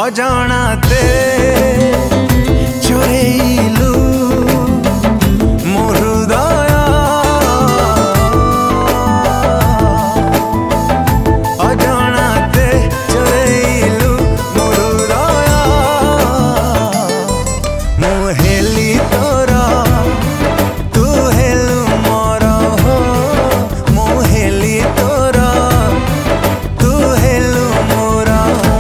ଅଜଣାତେ ଚୋରେଇଲୁ ମୋ ହୃଦୟ ଅଜଣାତେ ଚୋରେଇଲୁ ମୋ ହୃଦୟ ମୁଁ ହେଲି ତୋର ତୁ ହେଲୁ ମୋର ମୁଁ ହେଲି ତୋର ତୁ ହେଲୁ ମୋର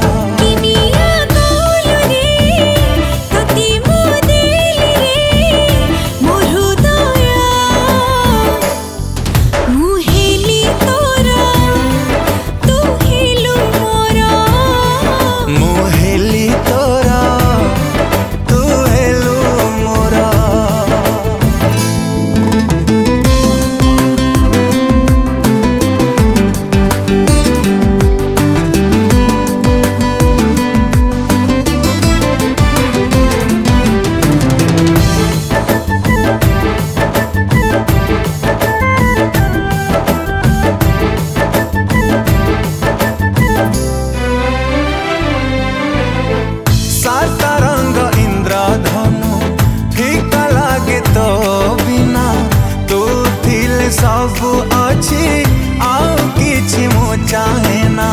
सबु अच्छी आउ किछि मु चाहे ना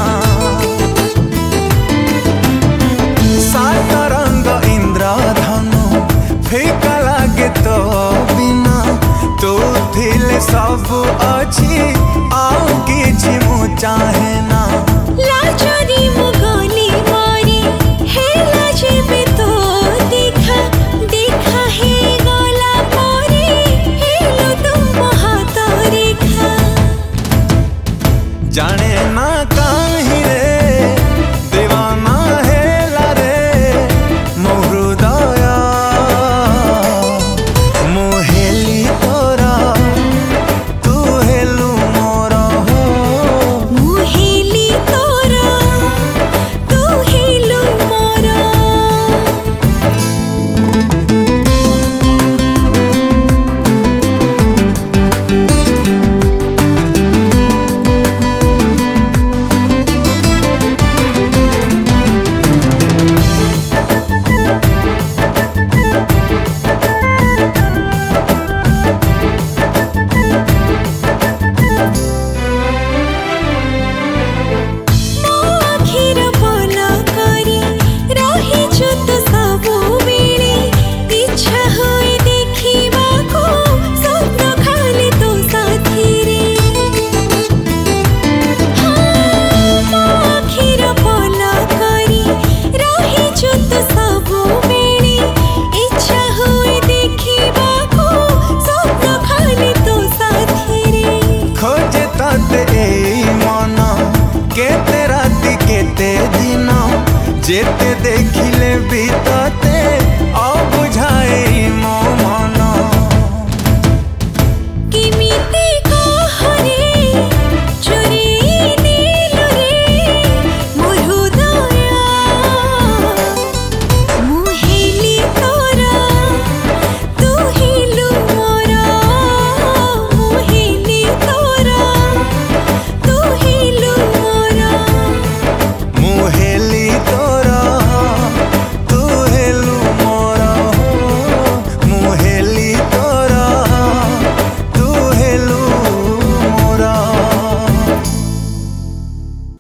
सात रंग इंद्रधनु फीका लागे तो बिना तू थिले सबु अच्छी आउ किछि मु चाहे ना लाजरी मु गली मारी हेला जेबे तो देखा देखा हे गला मारी हेलो तुम जाने ना काहे रे दीवाना हेला रे मो हृदय मु हेली तोरा तू हेलु मोर मु हेली तोरा तू हेलु मोर केते राति केते दिन जेते देखिले भी तते